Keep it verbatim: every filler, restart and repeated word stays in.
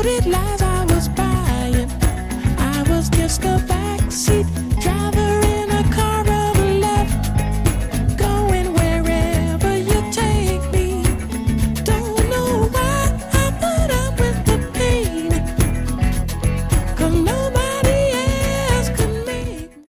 pretty lies I was buying. I was just a backseat